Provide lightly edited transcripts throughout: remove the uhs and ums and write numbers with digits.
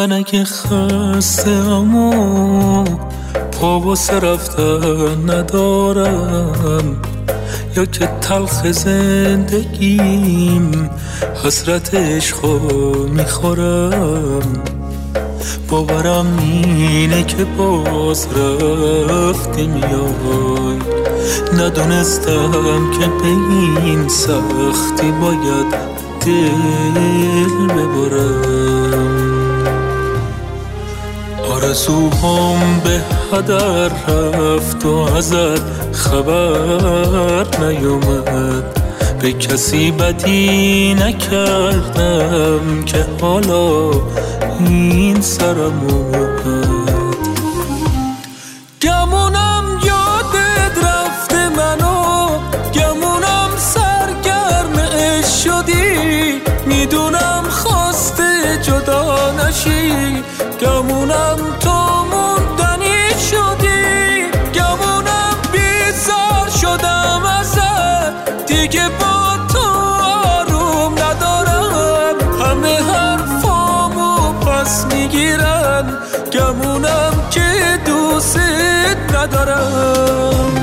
من اگه خستم و پا واسه رفتن ندارم، یا که تلخ زندگیم حسرت عشقو میخورم، باورم اینه که باز رفتی میای، ندونستم که به این سختی باید دل ببرم. آرزوهام به هدر رفت و ازت خبر نیومد، به کسی بدی نکردم که حالا این سرم اومد. گمونم یادت رفته منو، گمونم سرگرم عشق شدی، میدونم خواسته جدا نشی، گمونم تو موندنی شدی، گمونم بیزار شدم ازت، دیگه با تو آروم ندارم، همه حرفامو پس میگیرن، گمونم که دوست ندارم.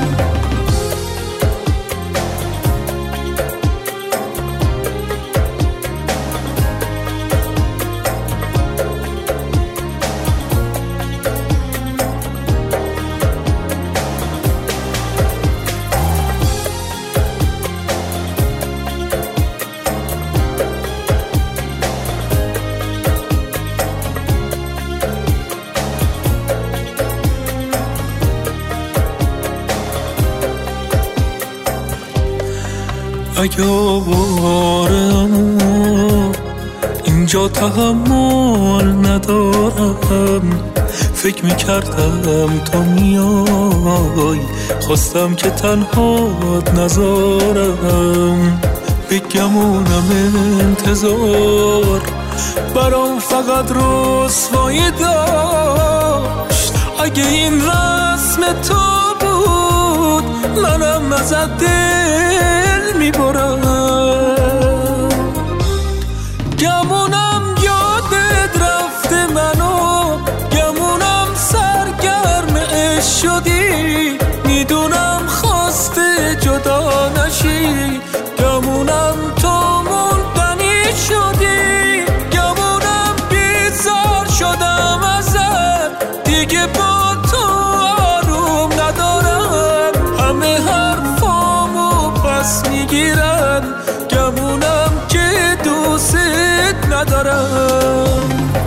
اگه آوارم اینجا تحمل ندارم، فکر میکردم تو میای، خواستم که تنهات نذارم، بگمونم انتظار برام فقط رسوایی داشت، اگه این رسم تو بود منم ازت دل میبرم. گمونم یادت رفته منو، گمونم سرگرم عشق شدی، میدونم خواسته جدا نشی، گمونم تو موندنی شدی، گمونم بیزار شدم ازت، دیگه با تو آروم ندارم، همه حرفامو پس میگیرن، گمونم که دوست ندارم.